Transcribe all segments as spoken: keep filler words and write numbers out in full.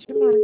demais.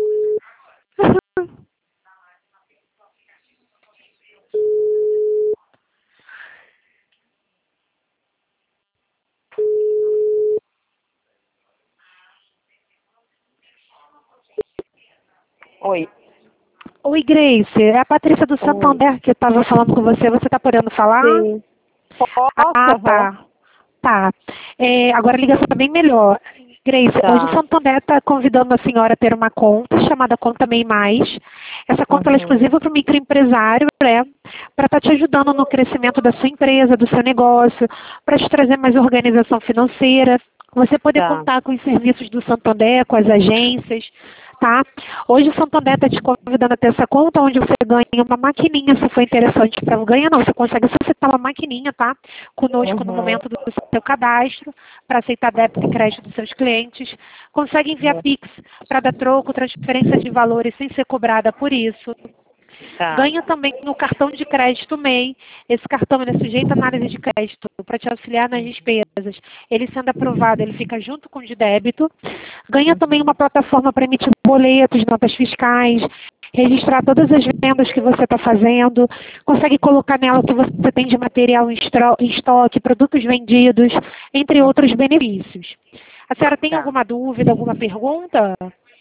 Oi. Oi, Grace. É a Patrícia do Oi. Santander que estava falando com você. Você está podendo falar? Sim. Posso? Ah, Aham. tá. Tá. É, agora a ligação está bem melhor. Grace, hoje o Tá. Santander está convidando a senhora a ter uma conta chamada Conta MEI Mais. Essa conta ela é Uhum. exclusiva para o microempresário, né? Para estar te ajudando no crescimento da sua empresa, do seu negócio, para te trazer mais organização financeira. Você poder Tá. contar com os serviços do Santander, com as agências, tá? Hoje o Santander está te convidando a ter essa conta onde você ganha uma maquininha, se for interessante para ganha não, você consegue acessar uma maquininha, tá? Conosco no Uhum. momento do seu cadastro, para aceitar débito e crédito dos seus clientes. Consegue enviar Uhum. Pix para dar troco, transferência de valores sem ser cobrada por isso. Tá. Ganha também no cartão de crédito MEI. Esse cartão ele é sujeito à análise de crédito para te auxiliar nas despesas. Ele sendo aprovado, ele fica junto com o de débito. Ganha também uma plataforma para emitir boletos, notas fiscais, registrar todas as vendas que você está fazendo. Consegue colocar nela o que você tem de material em estro- em estoque, produtos vendidos, entre outros benefícios. A senhora tem Tá. alguma dúvida, alguma pergunta?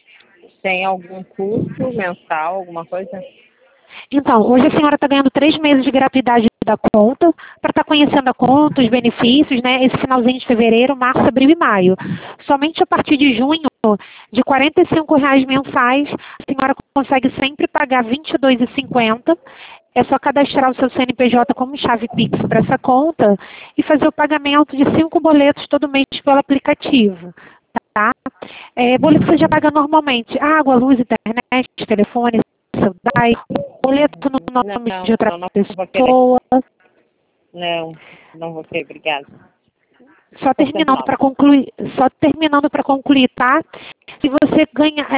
Tem algum custo mensal, alguma coisa? Então, hoje a senhora está ganhando três meses de gratuidade da conta, para estar conhecendo a conta, os benefícios, né? Esse finalzinho de fevereiro, março, abril e maio. Somente a partir de junho, de quarenta e cinco reais mensais, a senhora consegue sempre pagar vinte e dois reais e cinquenta centavos. É só cadastrar o seu C N P J como chave Pix para essa conta e fazer o pagamento de cinco boletos todo mês pelo aplicativo. Tá? É, boleto que você já paga normalmente. Água, luz, internet, telefone, celular, boleto no nome Não, de outra não, não vou querer. pessoa. Não, não vou querer, obrigada. Só Pode terminando continuar. para concluir, só terminando para concluir, tá? Se você ganha,